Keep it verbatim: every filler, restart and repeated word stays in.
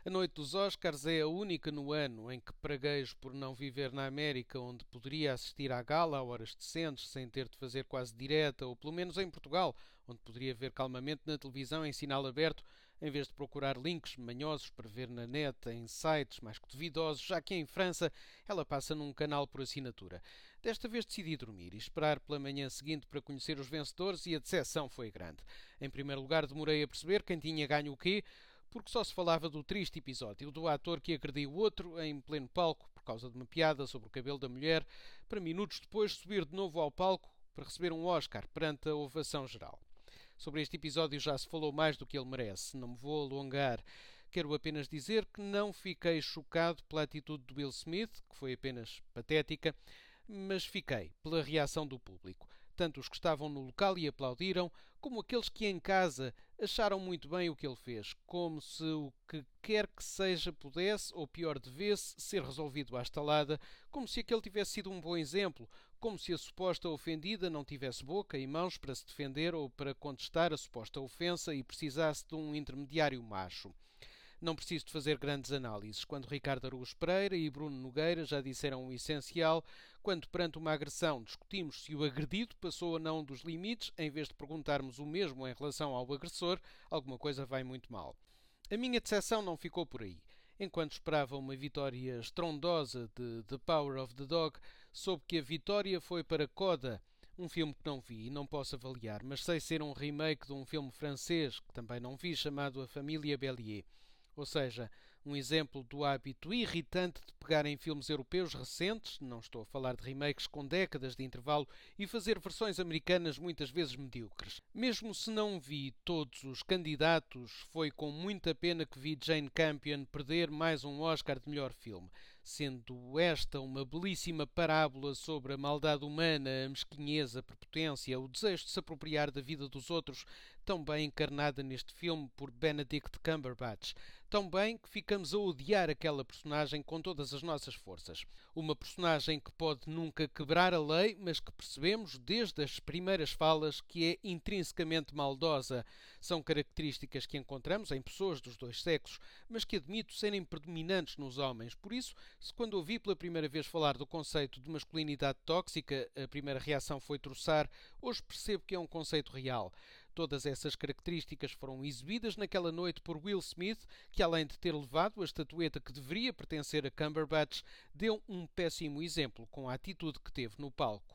A noite dos Oscars é a única no ano em que praguejo por não viver na América, onde poderia assistir à gala a horas decentes, sem ter de fazer quase direta, ou pelo menos em Portugal, onde poderia ver calmamente na televisão em sinal aberto, em vez de procurar links manhosos para ver na net, em sites mais que duvidosos, já que em França ela passa num canal por assinatura. Desta vez decidi dormir e esperar pela manhã seguinte para conhecer os vencedores e a decepção foi grande. Em primeiro lugar, demorei a perceber quem tinha ganho o quê, porque só se falava do triste episódio do ator que agrediu o outro em pleno palco por causa de uma piada sobre o cabelo da mulher, para minutos depois subir de novo ao palco para receber um Oscar perante a ovação geral. Sobre este episódio já se falou mais do que ele merece, não me vou alongar. Quero apenas dizer que não fiquei chocado pela atitude do Will Smith, que foi apenas patética, mas fiquei pela reação do público. Tanto os que estavam no local e aplaudiram, como aqueles que em casa acharam muito bem o que ele fez, como se o que quer que seja pudesse, ou pior devesse, ser resolvido à estalada, como se aquele tivesse sido um bom exemplo, como se a suposta ofendida não tivesse boca e mãos para se defender ou para contestar a suposta ofensa e precisasse de um intermediário macho. Não preciso de fazer grandes análises. Quando Ricardo Araújo Pereira e Bruno Nogueira já disseram o essencial, quando perante uma agressão discutimos se o agredido passou ou não dos limites, em vez de perguntarmos o mesmo em relação ao agressor, alguma coisa vai muito mal. A minha decepção não ficou por aí. Enquanto esperava uma vitória estrondosa de The Power of the Dog, soube que a vitória foi para Coda, um filme que não vi e não posso avaliar, mas sei ser um remake de um filme francês, que também não vi, chamado A Família Bélier. Ou seja, um exemplo do hábito irritante de pegar em filmes europeus recentes, não estou a falar de remakes com décadas de intervalo, e fazer versões americanas muitas vezes medíocres. Mesmo se não vi todos os candidatos, foi com muita pena que vi Jane Campion perder mais um Oscar de melhor filme, sendo esta uma belíssima parábola sobre a maldade humana, a mesquinhez, a prepotência, o desejo de se apropriar da vida dos outros, tão bem encarnada neste filme por Benedict Cumberbatch. Tão bem que ficamos a odiar aquela personagem com todas as nossas forças. Uma personagem que pode nunca quebrar a lei, mas que percebemos desde as primeiras falas que é intrinsecamente maldosa. São características que encontramos em pessoas dos dois sexos, mas que admito serem predominantes nos homens. Por isso, se quando ouvi pela primeira vez falar do conceito de masculinidade tóxica, a primeira reação foi troçar, hoje percebo que é um conceito real. Todas essas características foram exibidas naquela noite por Will Smith, que além de ter levado a estatueta que deveria pertencer a Cumberbatch, deu um péssimo exemplo com a atitude que teve no palco.